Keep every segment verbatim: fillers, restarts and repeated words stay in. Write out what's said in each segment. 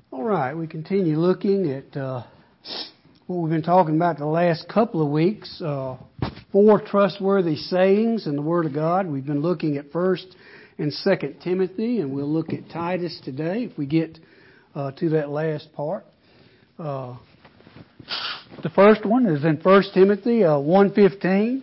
All right, we continue looking at uh, what we've been talking about the last couple of weeks. Uh, four trustworthy sayings in the Word of God. We've been looking at First and Second Timothy, and we'll look at Titus today if we get uh, to that last part. Uh, the first one is in First Timothy uh, one fifteen.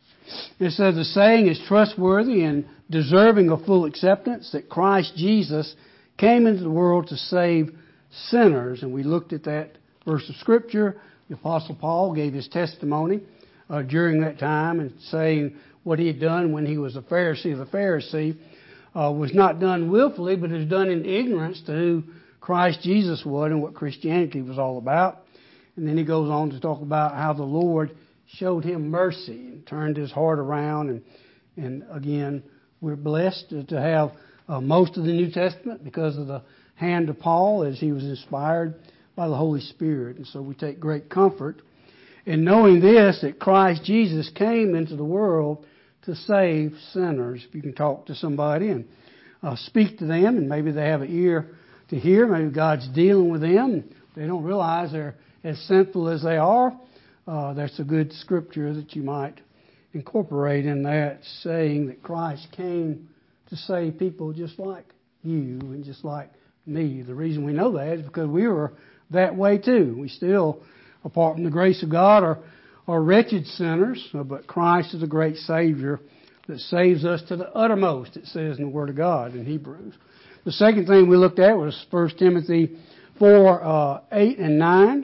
It says, "The saying is trustworthy and deserving of full acceptance, that Christ Jesus came into the world to save sinners." And we looked at that verse of Scripture. The Apostle Paul gave his testimony uh, during that time, and saying what he had done when he was a Pharisee of the Pharisee uh, was not done willfully, but it was done in ignorance to who Christ Jesus was and what Christianity was all about. And then he goes on to talk about how the Lord showed him mercy and turned his heart around. And, and again, we're blessed to have uh, most of the New Testament because of the hand of Paul as he was inspired by the Holy Spirit. And so we take great comfort in knowing this, that Christ Jesus came into the world to save sinners. If you can talk to somebody and uh, speak to them, and maybe they have an ear to hear, maybe God's dealing with them, they don't realize they're as sinful as they are, uh, that's a good scripture that you might incorporate in that, saying that Christ came to save people just like you and just like me. The reason we know that is because we were that way too. We still, apart from the grace of God, are, are wretched sinners, but Christ is a great Savior that saves us to the uttermost, it says in the Word of God in Hebrews. The second thing we looked at was First Timothy four, uh, eight and nine.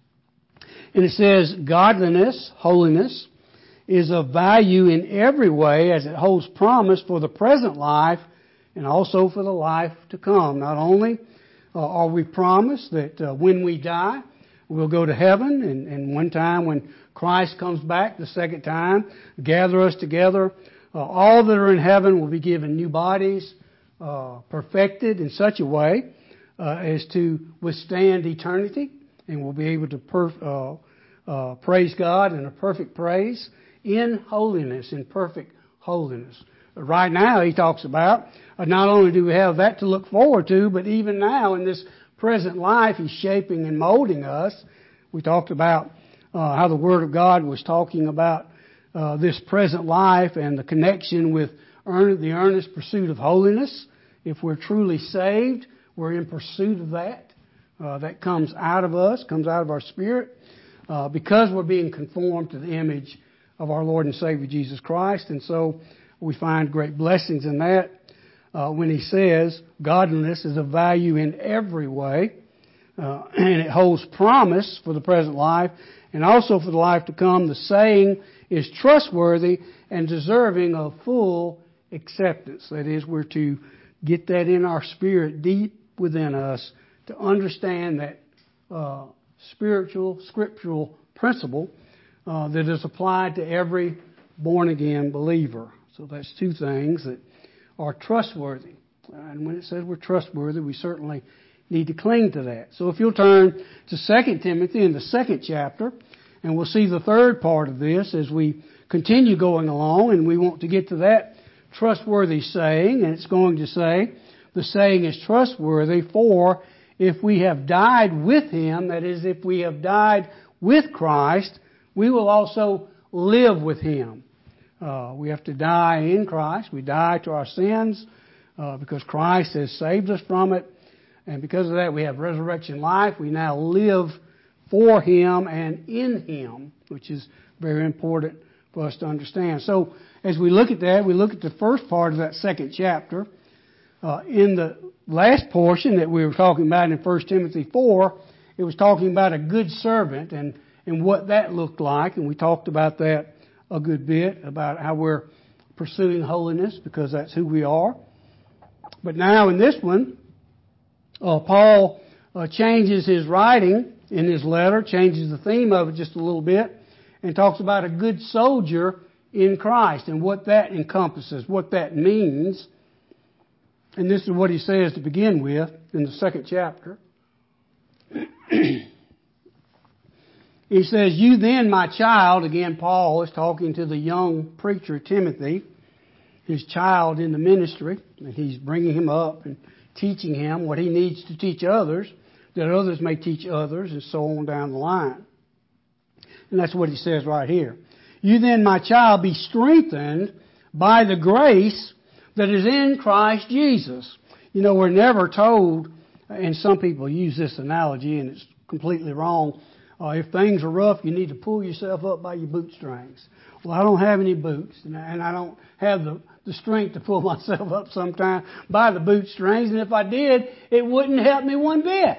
And it says, "Godliness, holiness, is of value in every way, as it holds promise for the present life and also for the life to come." Not only uh, are we promised that uh, when we die, we'll go to heaven, and, and one time when Christ comes back the second time, gather us together, uh, all that are in heaven will be given new bodies, uh, perfected in such a way uh, as to withstand eternity, and we'll be able to perf- uh, uh, praise God in a perfect praise, in holiness, in perfect holiness. But right now, he talks about, uh, not only do we have that to look forward to, but even now in this present life, he's shaping and molding us. We talked about uh, how the Word of God was talking about uh, this present life and the connection with earn- the earnest pursuit of holiness. If we're truly saved, we're in pursuit of that. Uh, that comes out of us, comes out of our spirit, uh, because we're being conformed to the image of our Lord and Savior Jesus Christ. And so we find great blessings in that uh, when he says godliness is of value in every way, uh, and it holds promise for the present life and also for the life to come. The saying is trustworthy and deserving of full acceptance. That is, we're to get that in our spirit deep within us, to understand that uh, spiritual, scriptural principle uh, that is applied to every born-again believer. So that's two things that are trustworthy. And when it says we're trustworthy, we certainly need to cling to that. So if you'll turn to Second Timothy in the second chapter, and we'll see the third part of this as we continue going along, and we want to get to that trustworthy saying, and it's going to say, the saying is trustworthy, for if we have died with Him, that is, if we have died with Christ, we will also live with Him. Uh, we have to die in Christ. We die to our sins uh, because Christ has saved us from it. And because of that, we have resurrection life. We now live for Him and in Him, which is very important for us to understand. So as we look at that, we look at the first part of that second chapter. Uh, in the last portion that we were talking about in First Timothy four, it was talking about a good servant and, and what that looked like. And we talked about that a good bit, about how we're pursuing holiness because that's who we are. But now in this one, uh, Paul uh, changes his writing in his letter, changes the theme of it just a little bit, and talks about a good soldier in Christ and what that encompasses, what that means. And this is what he says to begin with in the second chapter. He says, "You then, my child," again, Paul is talking to the young preacher Timothy, his child in the ministry, and he's bringing him up and teaching him what he needs to teach others that others may teach others, and so on down the line. And that's what he says right here. You then, my child, be strengthened by the grace that is in Christ Jesus. You know, we're never told, and some people use this analogy, and it's completely wrong. Uh, if things are rough, you need to pull yourself up by your bootstrings. Well, I don't have any boots, and I, and I don't have the, the strength to pull myself up sometime by the bootstrings. And if I did, it wouldn't help me one bit.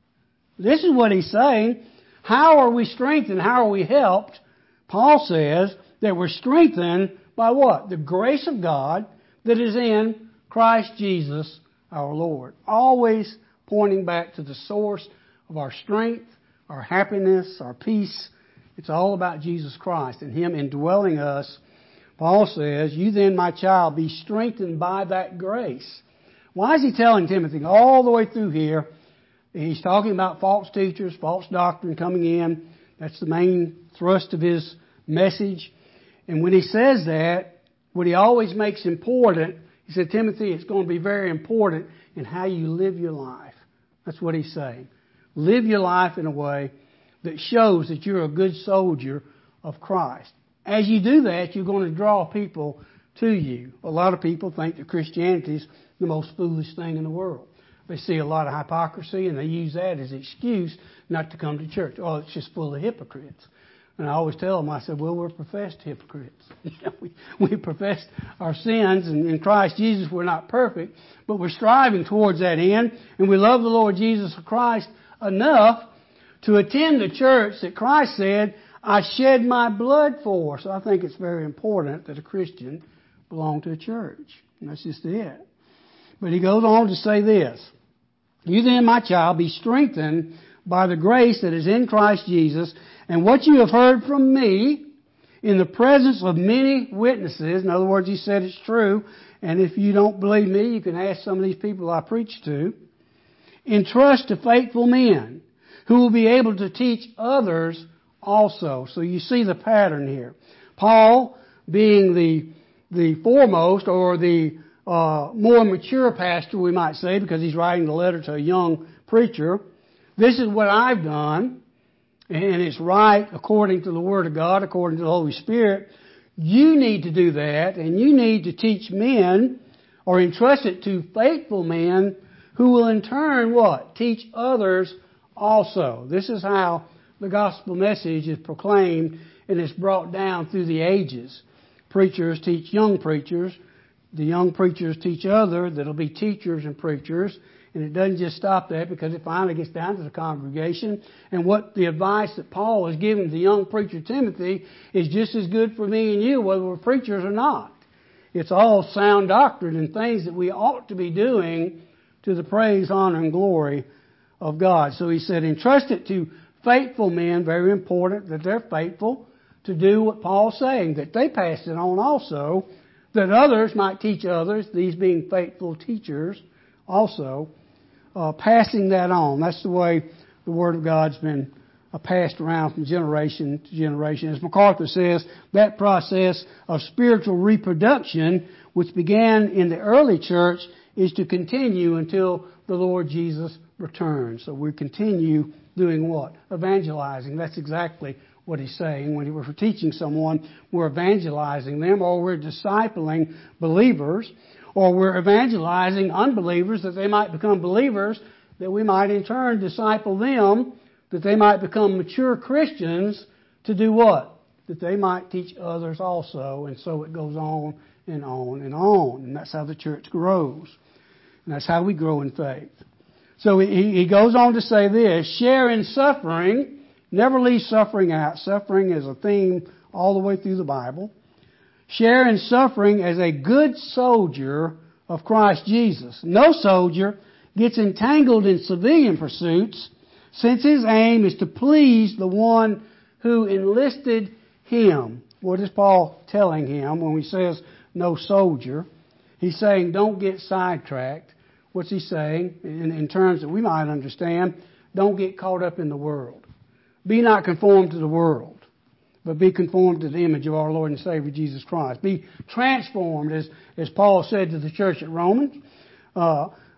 This is what he's saying. How are we strengthened? How are we helped? Paul says that we're strengthened by what? The grace of God that is in Christ Jesus our Lord. Always pointing back to the source of our strength, our happiness, our peace. It's all about Jesus Christ and Him indwelling us. Paul says, you then, my child, be strengthened by that grace. Why is he telling Timothy all the way through here? He's talking about false teachers, false doctrine coming in. That's the main thrust of his message. And when he says that, what he always makes important, he said, Timothy, it's going to be very important in how you live your life. That's what he's saying. Live your life in a way that shows that you're a good soldier of Christ. As you do that, you're going to draw people to you. A lot of people think that Christianity is the most foolish thing in the world. They see a lot of hypocrisy and they use that as an excuse not to come to church. Oh, it's just full of hypocrites. And I always tell them, I said, well, we're professed hypocrites. we, we profess our sins, and in Christ Jesus we're not perfect, but we're striving towards that end, and we love the Lord Jesus Christ enough to attend the church that Christ said, I shed my blood for. So I think it's very important that a Christian belong to a church. And that's just it. But he goes on to say this. You then, my child, be strengthened by the grace that is in Christ Jesus, and what you have heard from me in the presence of many witnesses. In other words, he said it's true. And if you don't believe me, you can ask some of these people I preach to. Entrust to faithful men who will be able to teach others also. So you see the pattern here. Paul, being the the foremost or the uh, more mature pastor, we might say, because he's writing the letter to a young preacher. This is what I've done, and it's right according to the Word of God, according to the Holy Spirit. You need to do that, and you need to teach men or entrust it to faithful men who will in turn what? Teach others also. This is how the gospel message is proclaimed and it's brought down through the ages. Preachers teach young preachers. The young preachers teach others that'll be teachers and preachers. And it doesn't just stop there, because it finally gets down to the congregation. And what the advice that Paul is giving the young preacher Timothy is just as good for me and you, whether we're preachers or not. It's all sound doctrine and things that we ought to be doing to the praise, honor, and glory of God. So he said, entrust it to faithful men, very important that they're faithful, to do what Paul's saying, that they pass it on also, that others might teach others, these being faithful teachers also. Uh, passing that on. That's the way the Word of God's been uh, passed around from generation to generation. As MacArthur says, that process of spiritual reproduction, which began in the early church, is to continue until the Lord Jesus returns. So we continue doing what? Evangelizing. That's exactly what he's saying. When we're teaching someone, we're evangelizing them, or we're discipling believers, or we're evangelizing unbelievers that they might become believers, that we might in turn disciple them, that they might become mature Christians to do what? That they might teach others also. And so it goes on and on and on. And that's how the church grows. And that's how we grow in faith. So he, he goes on to say this, share in suffering, never leave suffering out. Suffering is a theme all the way through the Bible. Share in suffering as a good soldier of Christ Jesus. No soldier gets entangled in civilian pursuits, since his aim is to please the one who enlisted him. What is Paul telling him when he says no soldier? He's saying don't get sidetracked. What's he saying? In, in terms that we might understand, don't get caught up in the world. Be not conformed to the world, but be conformed to the image of our Lord and Savior Jesus Christ. Be transformed, as, as Paul said to the church at Romans. Uh,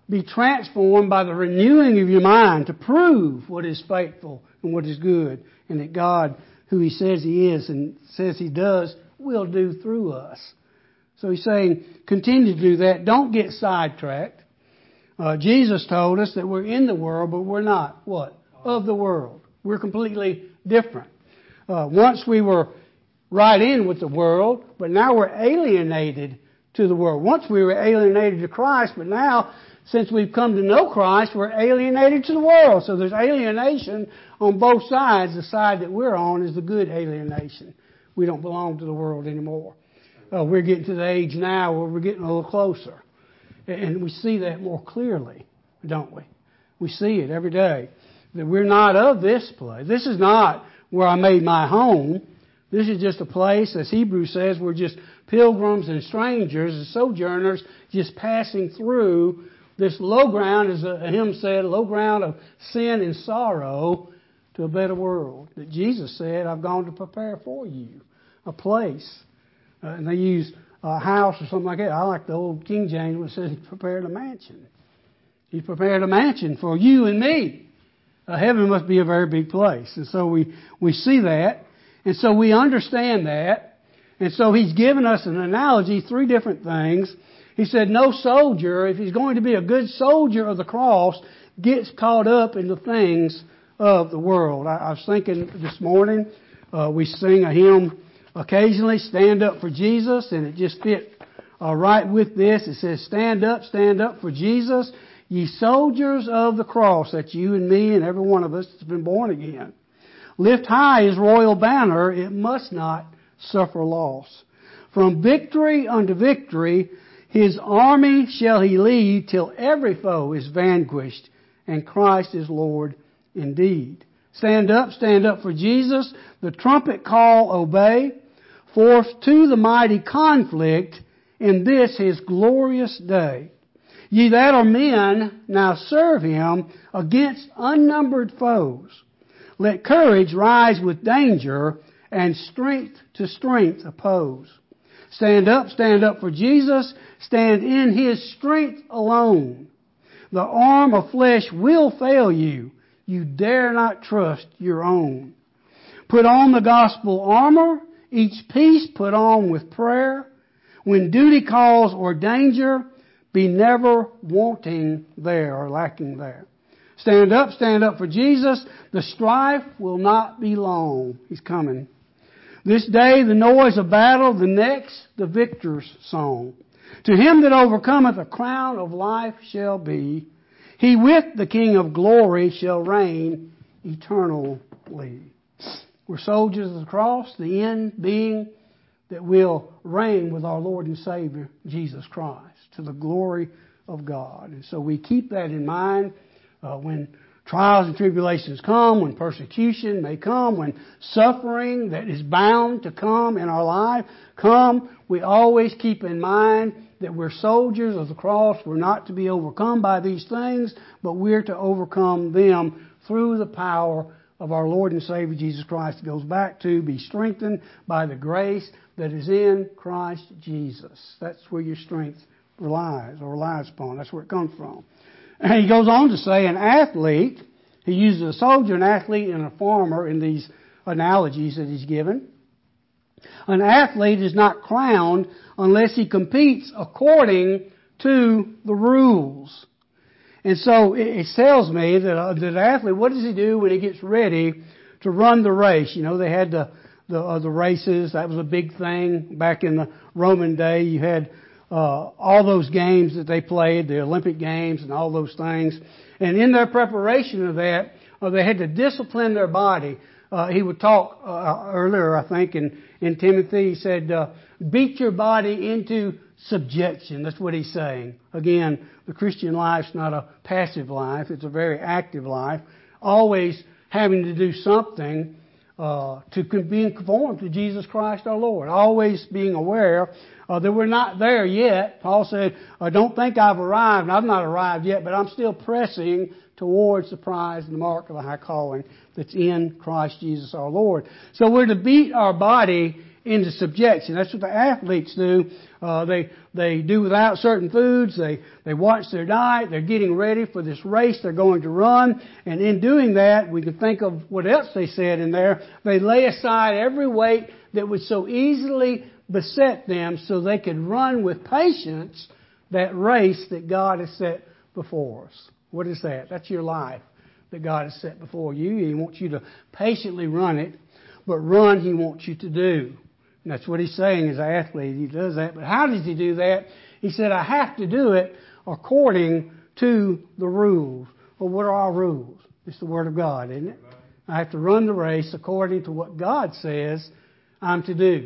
be transformed by the renewing of your mind to prove what is faithful and what is good, and that God, who He says He is and says He does, will do through us. So He's saying, continue to do that. Don't get sidetracked. Uh, Jesus told us that we're in the world, but we're not, what? Of the world. We're completely different. Uh, once we were right in with the world, but now we're alienated to the world. Once we were alienated to Christ, but now, since we've come to know Christ, we're alienated to the world. So there's alienation on both sides. The side that we're on is the good alienation. We don't belong to the world anymore. Uh, we're getting to the age now where we're getting a little closer. And we see that more clearly, don't we? We see it every day. That we're not of this place. This is not where I made my home. This is just a place, as Hebrews says, we're just pilgrims and strangers and sojourners just passing through this low ground, as a hymn said, low ground of sin and sorrow to a better world. That Jesus said, I've gone to prepare for you a place. Uh, and they use a house or something like that. I like the old King James when it says He prepared a mansion. He prepared a mansion for you and me. Uh, heaven must be a very big place. And so we, we see that. And so we understand that. And so He's given us an analogy, three different things. He said no soldier, if he's going to be a good soldier of the cross, gets caught up in the things of the world. I, I was thinking this morning, uh, we sing a hymn occasionally, Stand Up for Jesus, and it just fit uh, right with this. It says, stand up, stand up for Jesus, ye soldiers of the cross. That's you and me and every one of us that's been born again. Lift high His royal banner, it must not suffer loss. From victory unto victory, His army shall He lead till every foe is vanquished and Christ is Lord indeed. Stand up, stand up for Jesus, the trumpet call obey, forth to the mighty conflict in this His glorious day. Ye that are men, now serve Him against unnumbered foes. Let courage rise with danger and strength to strength oppose. Stand up, stand up for Jesus, stand in His strength alone. The arm of flesh will fail you. You dare not trust your own. Put on the gospel armor, each piece put on with prayer. When duty calls or danger, be never wanting there or lacking there. Stand up, stand up for Jesus. The strife will not be long. He's coming. This day the noise of battle, the next the victor's song. To him that overcometh a crown of life shall be. He with the King of glory shall reign eternally. We're soldiers of the cross, the end being that we'll reign with our Lord and Savior, Jesus Christ, to the glory of God. And so we keep that in mind uh, when trials and tribulations come, when persecution may come, when suffering that is bound to come in our life come. We always keep in mind that we're soldiers of the cross. We're not to be overcome by these things, but we're to overcome them through the power of our Lord and Savior Jesus Christ. It goes back to be strengthened by the grace that is in Christ Jesus. That's where your strength relies or relies upon. That's where it comes from. And he goes on to say an athlete, he uses a soldier, an athlete, and a farmer in these analogies that he's given. An athlete is not crowned unless he competes according to the rules. And so it tells me that, uh, that an athlete, what does he do when he gets ready to run the race? You know, they had the the, uh, the races. That was a big thing back in the Roman day. You had uh, all those games that they played, the Olympic Games and all those things. And in their preparation of that, uh, they had to discipline their body. Uh, he would talk uh, earlier, I think, in, in Timothy. He said, uh, beat your body into subjection. That's what he's saying. Again, the Christian life's not a passive life. It's a very active life. Always having to do something uh, to be conformed to Jesus Christ our Lord. Always being aware uh, that we're not there yet. Paul said, I don't think I've arrived. I've not arrived yet, but I'm still pressing towards the prize and the mark of the high calling that's in Christ Jesus our Lord. So we're to beat our body into subjection. That's what the athletes do. Uh, they they do without certain foods. They they watch their diet. They're getting ready for this race they're going to run. And in doing that, we can think of what else they said in there. They lay aside every weight that would so easily beset them so they could run with patience that race that God has set before us. What is that? That's your life that God has set before you. He wants you to patiently run it, but run He wants you to do. And that's what He's saying as an athlete. He does that. But how does He do that? He said, I have to do it according to the rules. Well, what are our rules? It's the Word of God, isn't it? I have to run the race according to what God says I'm to do.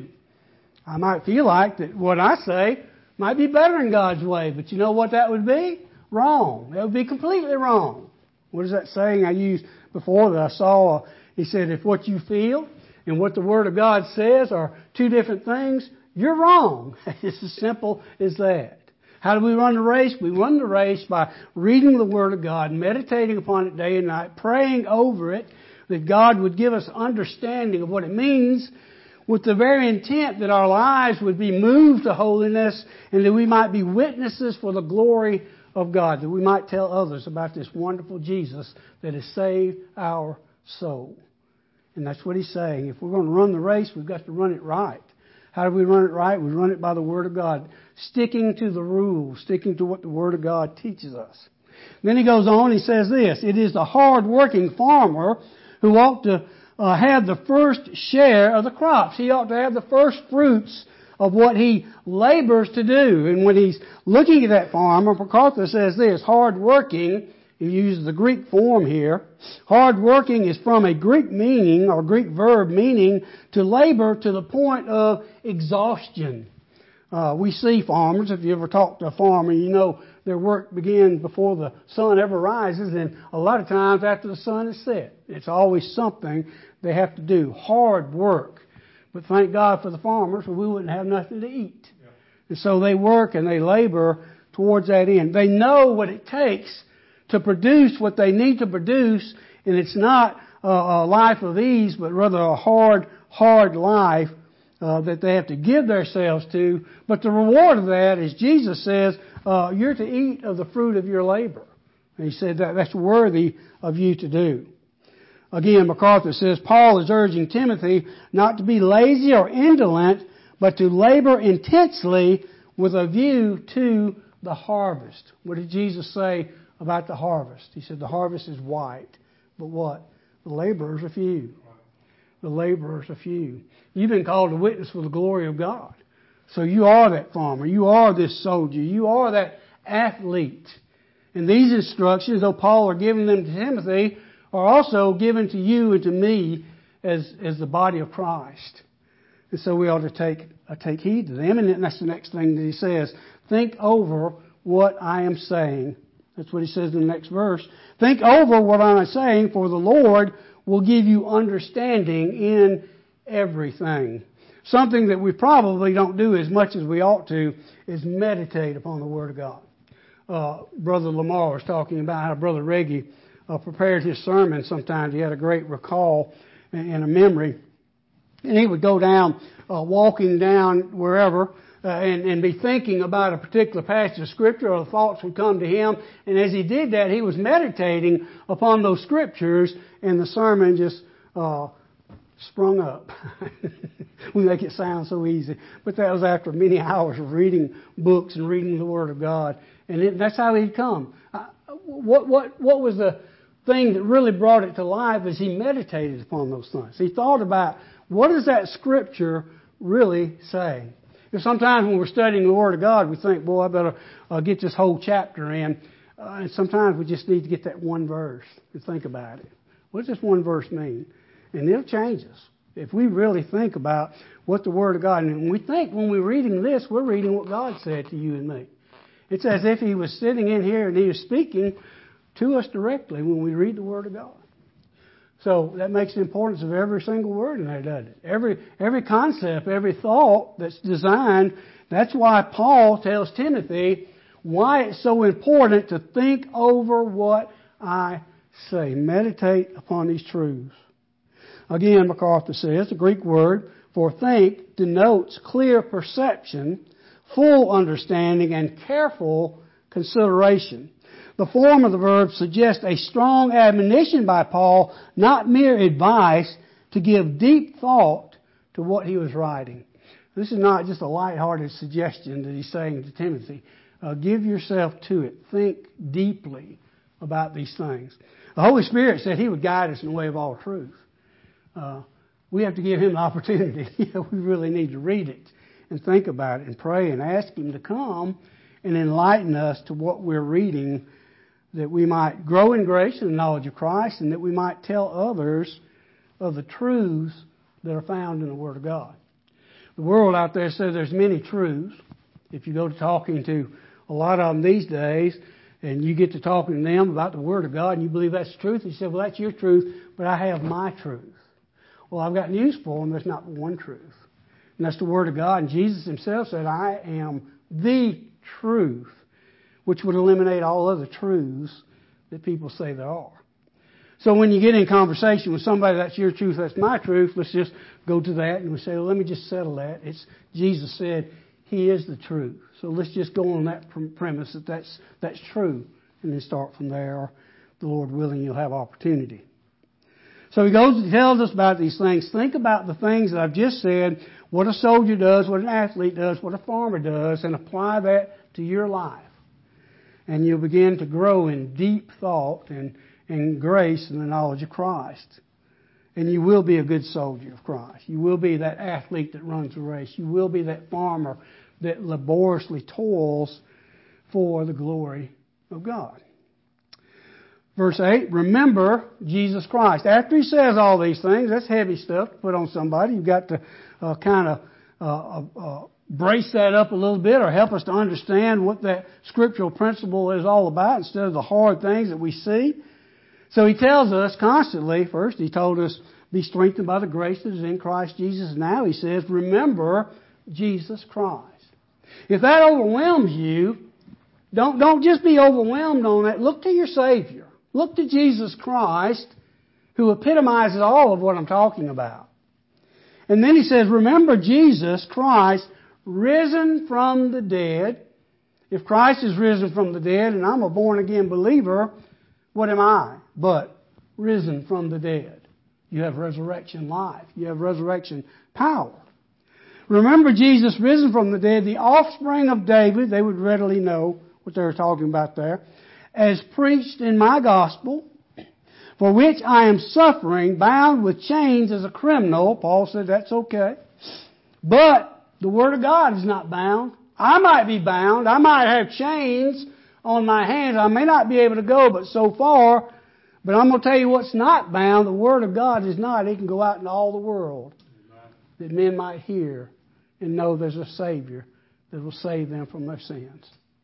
I might feel like that what I say might be better than God's way, but you know what that would be? Wrong. That would be completely wrong. What is that saying I used before that I saw? He said, if what you feel and what the Word of God says are two different things, you're wrong. It's as simple as that. How do we run the race? We run the race by reading the Word of God, meditating upon it day and night, praying over it, that God would give us understanding of what it means, with the very intent that our lives would be moved to holiness and that we might be witnesses for the glory of God, that we might tell others about this wonderful Jesus that has saved our soul. And that's what He's saying. If we're going to run the race, we've got to run it right. How do we run it right? We run it by the Word of God, sticking to the rules, sticking to what the Word of God teaches us. Then he goes on, he says this, it is the hard-working farmer who ought to uh, have the first share of the crops. He ought to have the first fruits of what he labors to do. And when he's looking at that farmer, MacArthur says this, hard-working, he uses the Greek form here. Hard working is from a Greek meaning, or Greek verb meaning, to labor to the point of exhaustion. Uh, we see farmers, if you ever talk to a farmer, you know their work begins before the sun ever rises, and a lot of times after the sun is set. It's always something they have to do. Hard work. But thank God for the farmers, or we wouldn't have nothing to eat. Yeah. And so they work and they labor towards that end. They know what it takes to produce what they need to produce, and it's not a, a life of ease, but rather a hard, hard life uh, that they have to give themselves to. But the reward of that, as Jesus says, uh, you're to eat of the fruit of your labor. And He said that that's worthy of you to do. Again, MacArthur says, Paul is urging Timothy not to be lazy or indolent, but to labor intensely with a view to the harvest. What did Jesus say about the harvest? He said the harvest is white, but what? The laborers are few. The laborers are few. You've been called to witness for the glory of God. So you are that farmer. You are this soldier. You are that athlete. And these instructions, though Paul are giving them to Timothy, are also given to you and to me as, as the body of Christ. And so we ought to take, uh, take heed to them. And that's the next thing that he says. Think over what I am saying. That's what he says in the next verse. Think over what I am saying, for the Lord will give you understanding in everything. Something that we probably don't do as much as we ought to is meditate upon the Word of God. Uh, Brother Lamar was talking about how Brother Reggie uh, prepared his sermon sometimes. He had a great recall and a memory. And he would go down, uh, walking down wherever, Uh, and, and be thinking about a particular passage of Scripture, or the thoughts would come to him. And as he did that, he was meditating upon those Scriptures, and the sermon just uh, sprung up. We make it sound so easy. But that was after many hours of reading books and reading the Word of God. And it, that's how he'd come. Uh, what, what, what was the thing that really brought it to life is he meditated upon those things. He thought about, what does that Scripture really say? Because sometimes when we're studying the Word of God, we think, boy, I better uh, get this whole chapter in. Uh, and sometimes we just need to get that one verse and think about it. What does this one verse mean? And it'll change us. If we really think about what the Word of God, and we think when we're reading this, we're reading what God said to you and me. It's as if He was sitting in here and He was speaking to us directly when we read the Word of God. So that makes the importance of every single word in there, doesn't it? Every every concept, every thought that's designed. That's why Paul tells Timothy why it's so important to think over what I say. Meditate upon these truths. Again, MacArthur says, the Greek word For think denotes clear perception, full understanding, and careful consideration. The form of the verb suggests a strong admonition by Paul, not mere advice, to give deep thought to what he was writing. This is not just a lighthearted suggestion that he's saying to Timothy. Uh, give yourself to it. Think deeply about these things. The Holy Spirit said He would guide us in the way of all truth. Uh, we have to give Him the opportunity. We really need to read it and think about it and pray and ask Him to come and enlighten us to what we're reading, that we might grow in grace and the knowledge of Christ, and that we might tell others of the truths that are found in the Word of God. The world out there says there's many truths. If you go to talking to a lot of them these days, and you get to talking to them about the Word of God, and you believe that's the truth, and you say, well, that's your truth, but I have my truth. Well, I've got news for them. There's not one truth. And that's the Word of God. And Jesus Himself said, I am the truth, which would eliminate all other truths that people say there are. So when you get in conversation with somebody, that's your truth, that's my truth, let's just go to that and we say, well, let me just settle that. It's Jesus said He is the truth. So let's just go on that premise that that's, that's true, and then start from there. The Lord willing, you'll have opportunity. So he goes and tells us about these things. Think about the things that I've just said, what a soldier does, what an athlete does, what a farmer does, and apply that to your life. And you'll begin to grow in deep thought and, and grace and the knowledge of Christ. And you will be a good soldier of Christ. You will be that athlete that runs a race. You will be that farmer that laboriously toils for the glory of God. Verse eight, remember Jesus Christ. After he says all these things, that's heavy stuff to put on somebody. You've got to uh, kind of uh, uh, brace that up a little bit, or help us to understand what that scriptural principle is all about instead of the hard things that we see. So he tells us constantly, first he told us, be strengthened by the grace that is in Christ Jesus. Now he says, remember Jesus Christ. If that overwhelms you, don't, don't just be overwhelmed on that. Look to your Savior. Look to Jesus Christ, who epitomizes all of what I'm talking about. And then he says, remember Jesus Christ, risen from the dead. If Christ is risen from the dead, and I'm a born-again believer, what am I but risen from the dead? You have resurrection life. You have resurrection power. Remember Jesus risen from the dead, the offspring of David. They would readily know what they were talking about there. As preached in my gospel, for which I am suffering, bound with chains as a criminal. Paul said that's okay. But the Word of God is not bound. I might be bound. I might have chains on my hands. I may not be able to go but so far. But I'm going to tell you what's not bound. The Word of God is not. It can go out into all the world, that men might hear and know there's a Savior that will save them from their sins.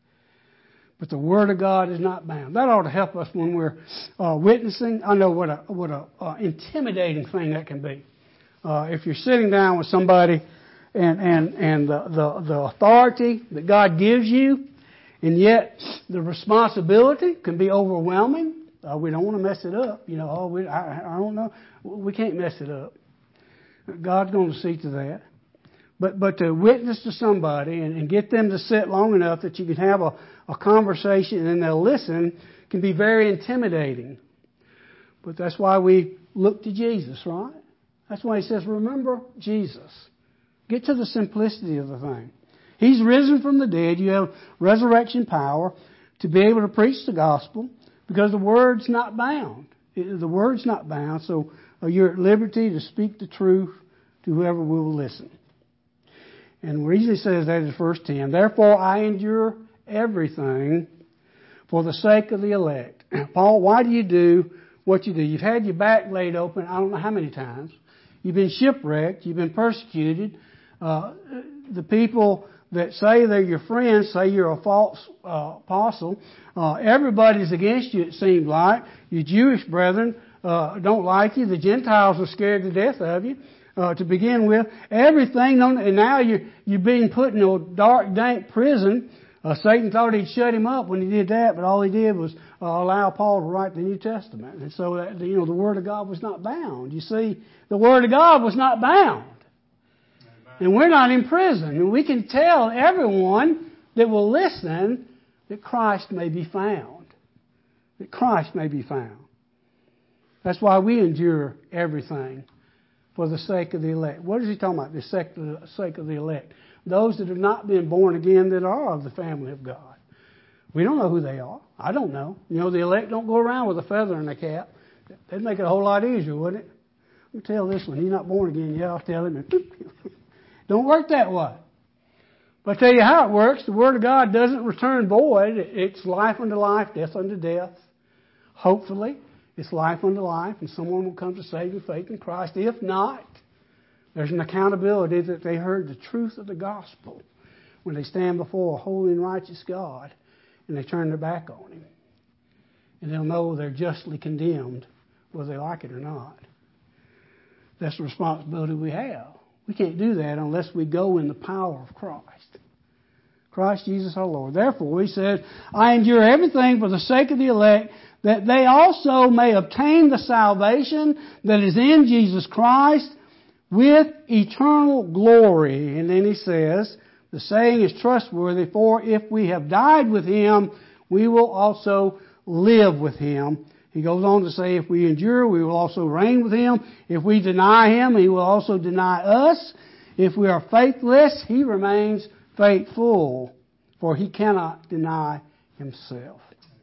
But the Word of God is not bound. That ought to help us when we're uh, witnessing. I know what a what a uh, intimidating thing that can be. Uh, if you're sitting down with somebody and and and the, the the authority that God gives you, and yet the responsibility can be overwhelming. Uh, we don't want to mess it up. You know, oh, we, I, I don't know. We can't mess it up. God's going to see to that. But but to witness to somebody and, and get them to sit long enough that you can have a, a conversation and they'll listen can be very intimidating. But that's why we look to Jesus, right? That's why he says, remember Jesus. Get to the simplicity of the thing. He's risen from the dead. You have resurrection power to be able to preach the gospel because the Word's not bound. The Word's not bound, so you're at liberty to speak the truth to whoever will listen. And the reason he says that is verse ten. Therefore I endure everything for the sake of the elect. Paul, why do you do what you do? You've had your back laid open I don't know how many times. You've been shipwrecked. You've been persecuted. Uh, the people that say they're your friends say you're a false uh, apostle. Uh, everybody's against you, it seems like. Your Jewish brethren uh, don't like you. The Gentiles are scared to death of you. Uh, to begin with, everything, and now you're, you're being put in a dark, dank prison. Uh, Satan thought he'd shut him up when he did that, but all he did was uh, allow Paul to write the New Testament. And so, that, you know, the Word of God was not bound. You see, the Word of God was not bound. And we're not in prison. And we can tell everyone that will listen that Christ may be found. That Christ may be found. That's why we endure everything for the sake of the elect. What is he talking about? The sake of the elect. Those that have not been born again that are of the family of God. We don't know who they are. I don't know. You know, the elect don't go around with a feather in their cap. That'd make it a whole lot easier, wouldn't it? Let me tell this one. He's not born again yet. I'll tell him. Don't work that way. But I tell you how it works. The Word of God doesn't return void. It's life unto life, death unto death. Hopefully, it's life unto life, and someone will come to saving faith in Christ. If not, there's an accountability that they heard the truth of the gospel when they stand before a holy and righteous God and they turn their back on Him. And they'll know they're justly condemned, whether they like it or not. That's the responsibility we have. We can't do that unless we go in the power of Christ. Christ Jesus our Lord. Therefore, He said, I endure everything for the sake of the elect, that they also may obtain the salvation that is in Jesus Christ with eternal glory. And then He says, the saying is trustworthy, for if we have died with Him, we will also live with Him. He goes on to say, if we endure, we will also reign with Him. If we deny Him, He will also deny us. If we are faithless, He remains faithful, for He cannot deny Himself.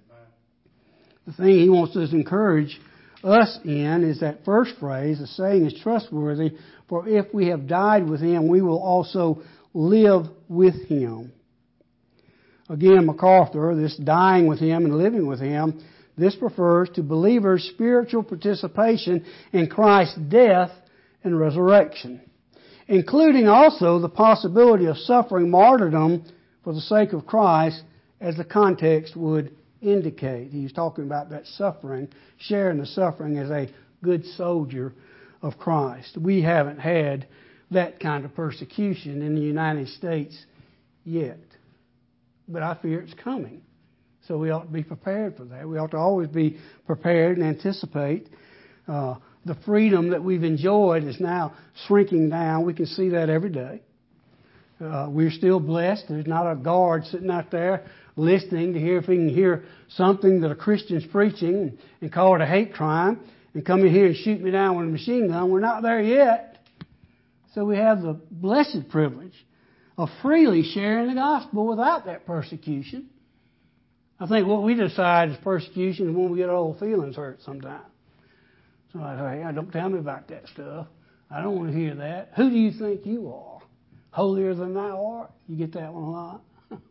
The thing He wants us to encourage us in is that first phrase, the saying is trustworthy, for if we have died with Him, we will also live with Him. Again, MacArthur, this dying with Him and living with Him, this refers to believers' spiritual participation in Christ's death and resurrection, including also the possibility of suffering martyrdom for the sake of Christ, as the context would indicate. He's talking about that suffering, sharing the suffering as a good soldier of Christ. We haven't had that kind of persecution in the United States yet, but I fear it's coming. So we ought to be prepared for that. We ought to always be prepared and anticipate. Uh, the freedom that we've enjoyed is now shrinking down. We can see that every day. Uh, we're still blessed. There's not a guard sitting out there listening to hear if he can hear something that a Christian's preaching and call it a hate crime and come in here and shoot me down with a machine gun. We're not there yet. So we have the blessed privilege of freely sharing the gospel without that persecution. I think what we decide is persecution is when we get our old feelings hurt sometimes. So I say, hey, don't tell me about that stuff. I don't want to hear that. Who do you think you are? Holier than thou art? You get that one a lot?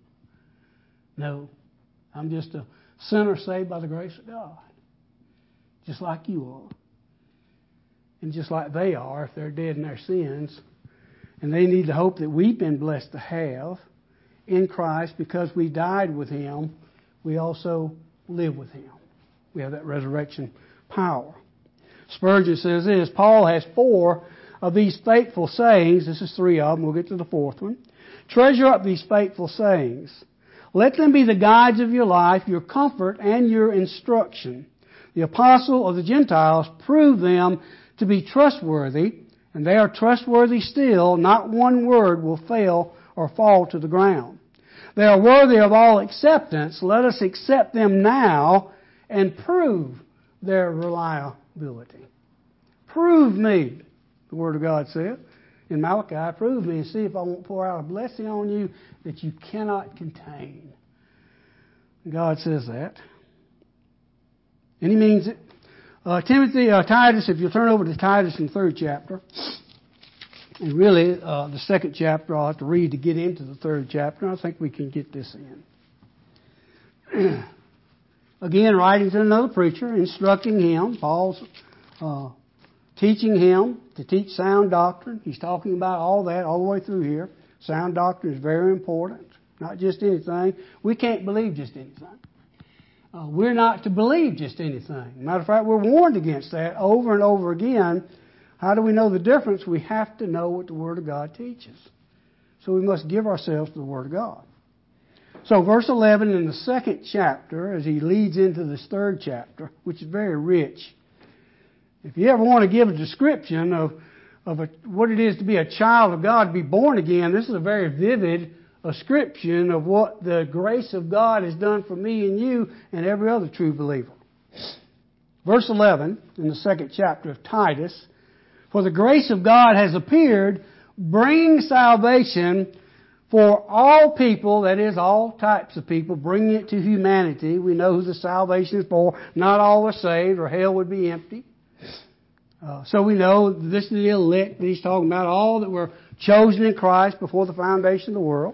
No. I'm just a sinner saved by the grace of God. Just like you are. And just like they are if they're dead in their sins. And they need the hope that we've been blessed to have in Christ because we died with Him. We also live with Him. We have that resurrection power. Spurgeon says this, Paul has four of these faithful sayings. This is three of them. We'll get to the fourth one. Treasure up these faithful sayings. Let them be the guides of your life, your comfort, and your instruction. The apostle of the Gentiles proved them to be trustworthy, and they are trustworthy still. Not one word will fail or fall to the ground. They are worthy of all acceptance. Let us accept them now and prove their reliability. Prove me, the Word of God says in Malachi, prove me and see if I won't pour out a blessing on you that you cannot contain. God says that. And He means it. Uh, Timothy, uh, Titus, if you'll turn over to Titus in the third chapter. And really, uh, the second chapter I'll have to read to get into the third chapter. I think we can get this in. Again, writing to another preacher, instructing him. Paul's uh, teaching him to teach sound doctrine. He's talking about all that all the way through here. Sound doctrine is very important. Not just anything. We can't believe just anything. Uh, we're not to believe just anything. Matter of fact, we're warned against that over and over again. How do we know the difference? We have to know what the Word of God teaches. So we must give ourselves to the Word of God. So verse eleven in the second chapter, as he leads into this third chapter, which is very rich. If you ever want to give a description of, of a, what it is to be a child of God, to be born again, this is a very vivid description of what the grace of God has done for me and you and every other true believer. Verse eleven in the second chapter of Titus, for the grace of God has appeared, bringing salvation for all people, that is, all types of people, bringing it to humanity. We know who the salvation is for. Not all are saved, or hell would be empty. Uh, so we know this is the elect that he's talking about, all that were chosen in Christ before the foundation of the world.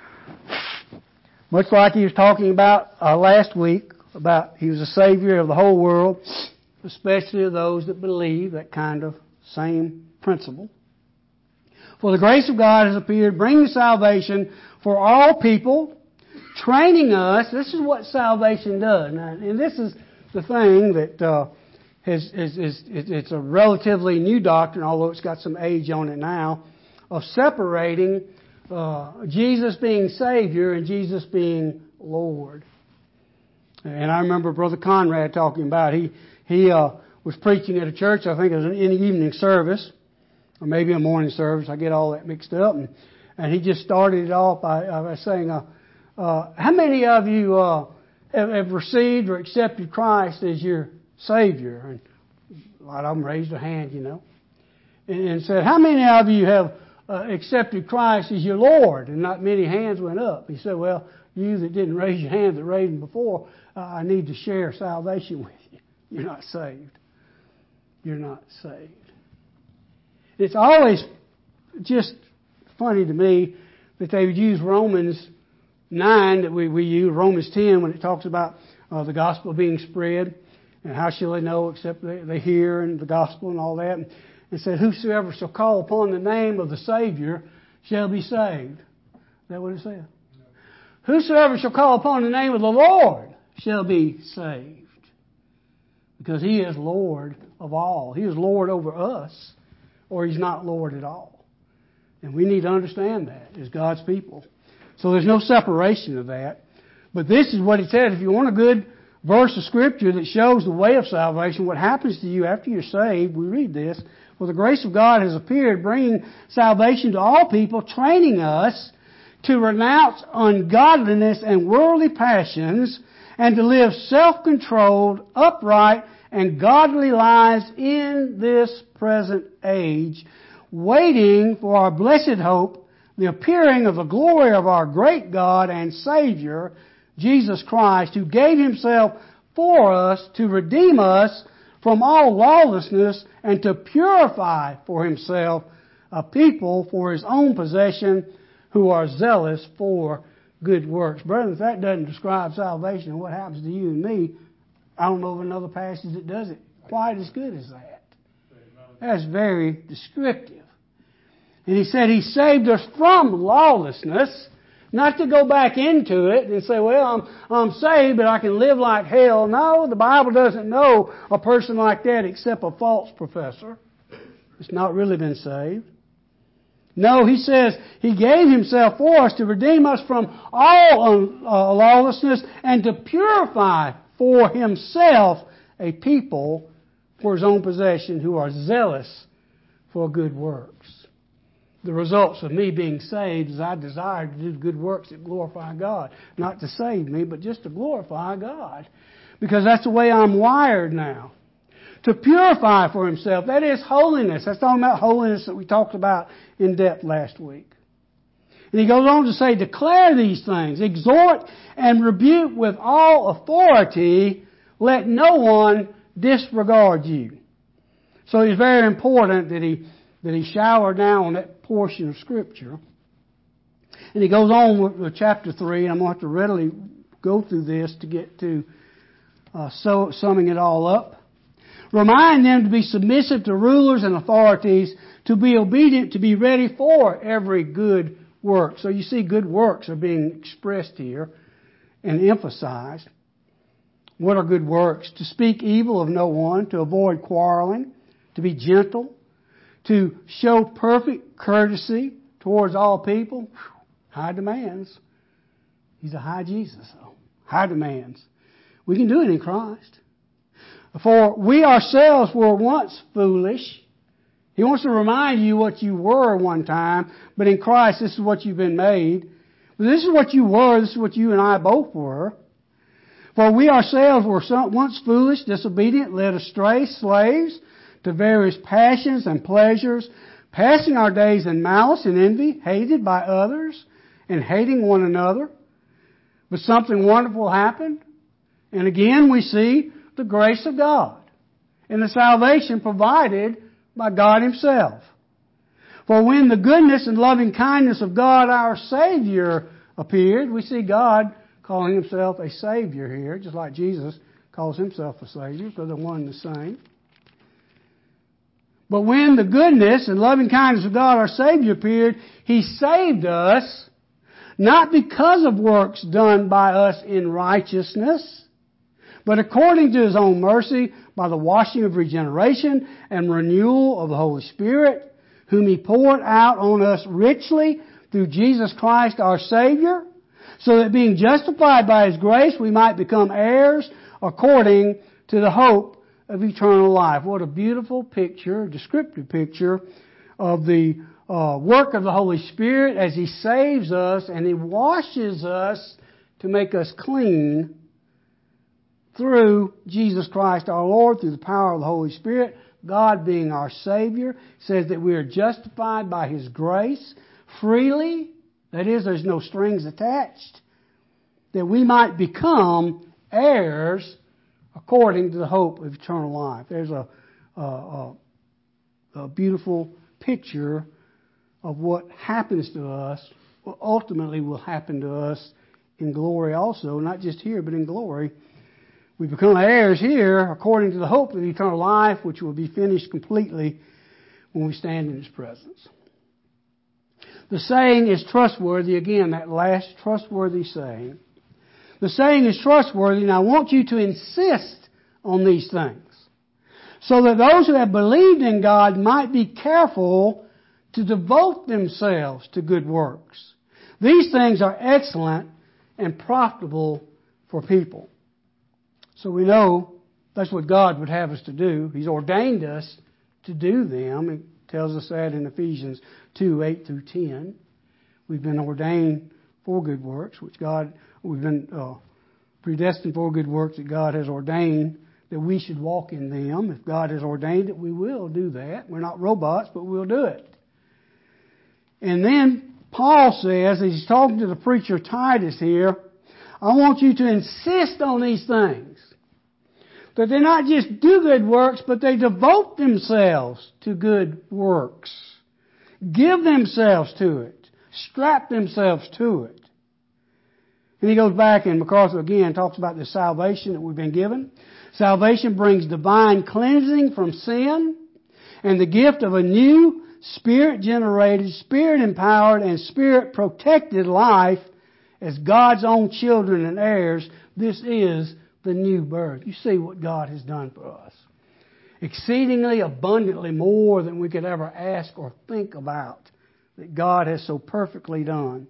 Much like he was talking about uh, last week, about he was a Savior of the whole world, especially of those that believe, that kind of same principle. For the grace of God has appeared, bringing salvation for all people, training us. This is what salvation does. Now, and this is the thing that uh, is, is, is, it's a relatively new doctrine, although it's got some age on it now, of separating uh, Jesus being Savior and Jesus being Lord. And I remember Brother Conrad talking about, he, he uh, was preaching at a church, I think it was an evening service, or maybe a morning service. I get all that mixed up. And, and he just started it off by, by saying, uh, uh, how many of you uh, have, have received or accepted Christ as your Savior? And a lot of them raised their hand, you know. And, and said, how many of you have uh, accepted Christ as your Lord? And not many hands went up. He said, well, you that didn't raise your hand that raised them before, uh, I need to share salvation with you. You're not saved. You're not saved. It's always just funny to me that they would use Romans nine, that we, we use, Romans ten, when it talks about uh, the gospel being spread, and how shall they know except they, they hear, and the gospel and all that. And it said, whosoever shall call upon the name of the Savior shall be saved. Is that what it said? No. Whosoever shall call upon the name of the Lord shall be saved. Because He is Lord of all. He is Lord over us, or He's not Lord at all. And we need to understand that as God's people. So there's no separation of that. But this is what He said. If you want a good verse of Scripture that shows the way of salvation, what happens to you after you're saved, we read this. For the grace of God has appeared, bringing salvation to all people, training us to renounce ungodliness and worldly passions, and to live self-controlled, upright, and godly lives in this present age, waiting for our blessed hope, the appearing of the glory of our great God and Savior, Jesus Christ, who gave Himself for us to redeem us from all lawlessness and to purify for Himself a people for His own possession who are zealous for good works. Brethren, if that doesn't describe salvation and what happens to you and me, I don't know of another passage that does it quite as good as that. That's very descriptive. And he said He saved us from lawlessness, not to go back into it and say, well, I'm, I'm saved, but I can live like hell. No, the Bible doesn't know a person like that except a false professor. It's not really been saved. No, He says He gave Himself for us to redeem us from all uh, lawlessness and to purify for Himself a people for His own possession who are zealous for good works. The results of me being saved is I desire to do good works that glorify God. Not to save me, but just to glorify God. Because that's the way I'm wired now. To purify for Himself, that is holiness. That's talking about holiness that we talked about in depth last week. And he goes on to say, declare these things, exhort and rebuke with all authority, let no one disregard you. So it's very important that he that he showered down on that portion of Scripture. And he goes on with, with chapter three, and I'm going to have to readily go through this to get to uh, so, summing it all up. Remind them to be submissive to rulers and authorities, to be obedient, to be ready for every good work. So you see good works are being expressed here and emphasized. What are good works? To speak evil of no one, to avoid quarreling, to be gentle, to show perfect courtesy towards all people. Whew, high demands. He's a high Jesus, though. High demands. We can do it in Christ. For we ourselves were once foolish. He wants to remind you what you were one time, but in Christ this is what you've been made. This is what you were, this is what you and I both were. For we ourselves were once foolish, disobedient, led astray, slaves to various passions and pleasures, passing our days in malice and envy, hated by others and hating one another. But something wonderful happened. And again we see the grace of God and the salvation provided by God Himself. For when the goodness and loving kindness of God our Savior appeared, we see God calling Himself a Savior here, just like Jesus calls Himself a Savior, because they're one and the same. But when the goodness and loving kindness of God our Savior appeared, He saved us, not because of works done by us in righteousness, but according to His own mercy, by the washing of regeneration and renewal of the Holy Spirit, whom He poured out on us richly through Jesus Christ our Savior, so that being justified by His grace, we might become heirs according to the hope of eternal life. What a beautiful picture, descriptive picture of the uh, work of the Holy Spirit as He saves us and He washes us to make us clean through Jesus Christ our Lord, through the power of the Holy Spirit. God being our Savior says that we are justified by His grace freely. That is, there's no strings attached. That we might become heirs according to the hope of eternal life. There's a, a, a, a beautiful picture of what happens to us, what ultimately will happen to us in glory also, not just here, but in glory. We become heirs here according to the hope of eternal life, which will be finished completely when we stand in His presence. The saying is trustworthy. Again, that last trustworthy saying. The saying is trustworthy, and I want you to insist on these things, so that those who have believed in God might be careful to devote themselves to good works. These things are excellent and profitable for people. So we know that's what God would have us to do. He's ordained us to do them. It tells us that in Ephesians two, eight through ten. We've been ordained for good works, which God, we've been uh, predestined for good works that God has ordained that we should walk in them. If God has ordained it, we will do that. We're not robots, but we'll do it. And then Paul says, as he's talking to the preacher Titus here, I want you to insist on these things. That they not just do good works, but they devote themselves to good works. Give themselves to it. Strap themselves to it. And he goes back, and MacArthur again talks about the salvation that we've been given. Salvation brings divine cleansing from sin and the gift of a new Spirit-generated, Spirit-empowered, and Spirit-protected life as God's own children and heirs. This is the new birth. You see what God has done for us. Exceedingly abundantly more than we could ever ask or think about that God has so perfectly done.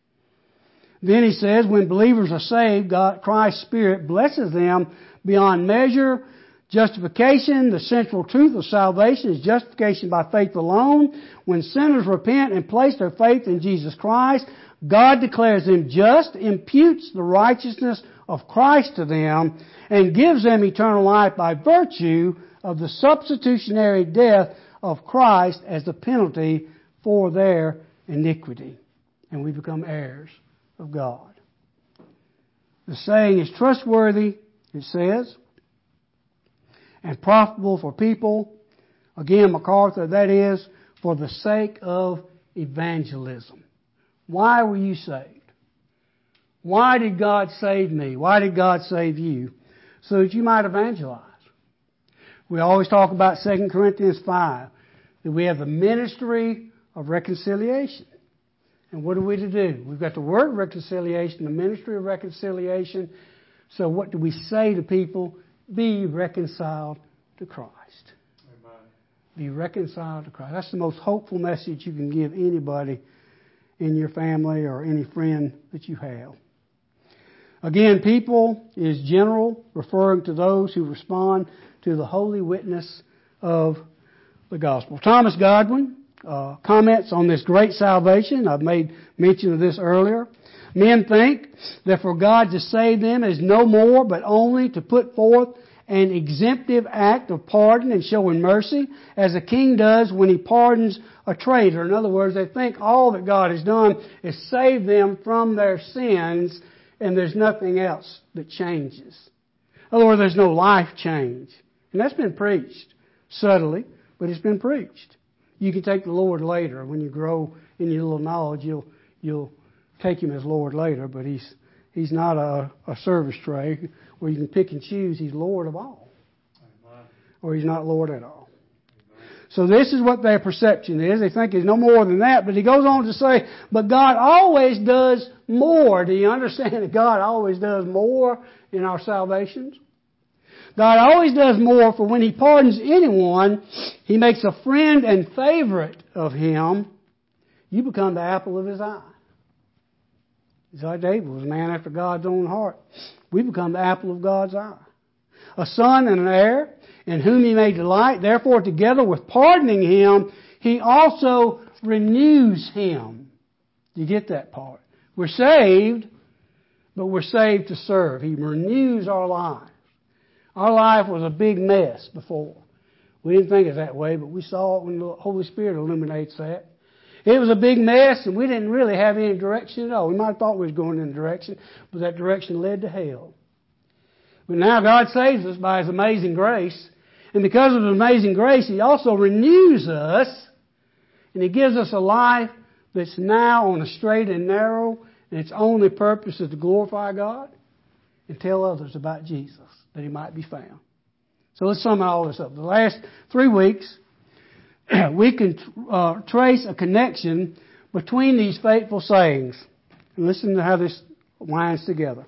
Then he says, when believers are saved, God, Christ's Spirit blesses them beyond measure. Justification, the central truth of salvation, is justification by faith alone. When sinners repent and place their faith in Jesus Christ, God declares them just, imputes the righteousness of Christ to them, and gives them eternal life by virtue of the substitutionary death of Christ as the penalty for their iniquity. And we become heirs of God. The saying is trustworthy, it says, and profitable for people. Again, MacArthur, that is, for the sake of evangelism. Why were you saved? Why did God save me? Why did God save you? So that you might evangelize. We always talk about Second Corinthians five, that we have the ministry of reconciliation. And what are we to do? We've got the word reconciliation, the ministry of reconciliation. So what do we say to people? Be reconciled to Christ. Amen. Be reconciled to Christ. That's the most hopeful message you can give anybody in your family or any friend that you have. Again, people is general, referring to those who respond to the holy witness of the gospel. Thomas Godwin uh, comments on this great salvation. I've made mention of this earlier. Men think that for God to save them is no more but only to put forth an exemptive act of pardon and showing mercy, as a king does when he pardons a traitor. In other words, they think all that God has done is save them from their sins, and there's nothing else that changes. In other words, there's no life change. And that's been preached subtly, but it's been preached. You can take the Lord later. When you grow in your little knowledge, you'll you'll take Him as Lord later, but He's He's not a, a service tray where you can pick and choose. He's Lord of all. Amen. Or He's not Lord at all. Amen. So this is what their perception is. They think He's no more than that. But he goes on to say, but God always does more. Do you understand that God always does more in our salvations? God always does more, for when He pardons anyone, He makes a friend and favorite of him. You become the apple of His eye. Like David was a man after God's own heart. We become the apple of God's eye. A son and an heir in whom He may delight. Therefore, together with pardoning him, He also renews him. You get that part? We're saved, but we're saved to serve. He renews our lives. Our life was a big mess before. We didn't think it that way, but we saw it when the Holy Spirit illuminates that. It was a big mess, and we didn't really have any direction at all. We might have thought we was going in a direction, but that direction led to hell. But now God saves us by His amazing grace. And because of His amazing grace, He also renews us, and He gives us a life that's now on a straight and narrow, and its only purpose is to glorify God and tell others about Jesus, that He might be found. So let's sum all this up. The last three weeks, we can uh, trace a connection between these faithful sayings. And listen to how this winds together.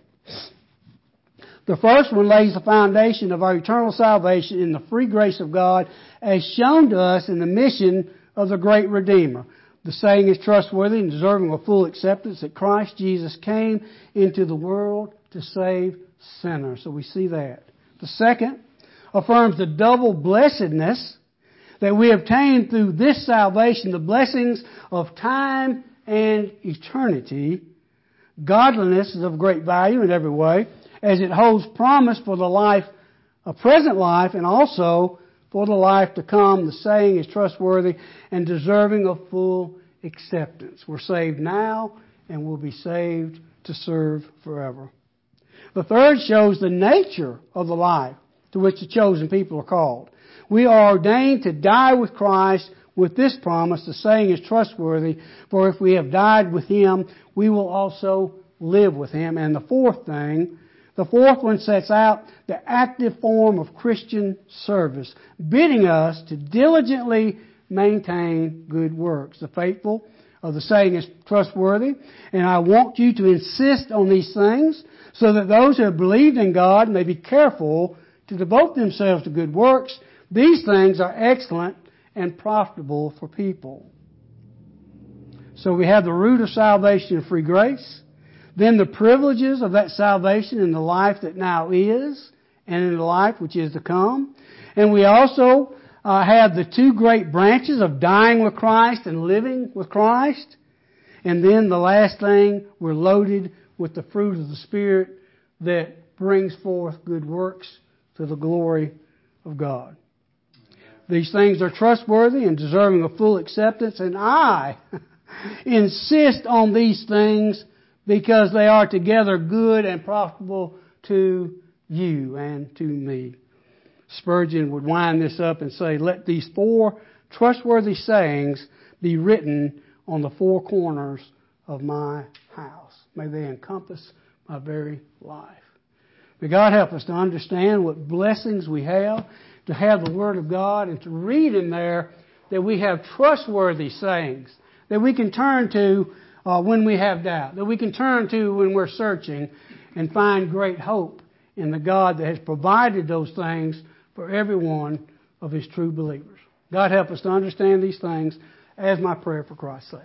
The first one lays the foundation of our eternal salvation in the free grace of God as shown to us in the mission of the great Redeemer. The saying is trustworthy and deserving of full acceptance that Christ Jesus came into the world to save sinners. So we see that. The second affirms the double blessedness that we obtain through this salvation, the blessings of time and eternity. Godliness is of great value in every way, as it holds promise for the life, a present life, and also for the life to come. The saying is trustworthy and deserving of full acceptance. We're saved now, and we'll be saved to serve forever. The third shows the nature of the life to which the chosen people are called. We are ordained to die with Christ with this promise. The saying is trustworthy, for if we have died with Him, we will also live with Him. And the fourth thing, the fourth one sets out the active form of Christian service, bidding us to diligently maintain good works. The faithful of the saying is trustworthy, and I want you to insist on these things so that those who have believed in God may be careful to devote themselves to good works. These things are excellent and profitable for people. So we have the root of salvation and free grace, then the privileges of that salvation in the life that now is and in the life which is to come. And we also uh, have the two great branches of dying with Christ and living with Christ. And then the last thing, we're loaded with the fruit of the Spirit that brings forth good works to the glory of God. These things are trustworthy and deserving of full acceptance, and I insist on these things because they are together good and profitable to you and to me. Spurgeon would wind this up and say, let these four trustworthy sayings be written on the four corners of my house. May they encompass my very life. May God help us to understand what blessings we have, to have the Word of God and to read in there that we have trustworthy sayings that we can turn to uh, when we have doubt, that we can turn to when we're searching and find great hope in the God that has provided those things for every one of His true believers. God help us to understand these things as my prayer for Christ's sake.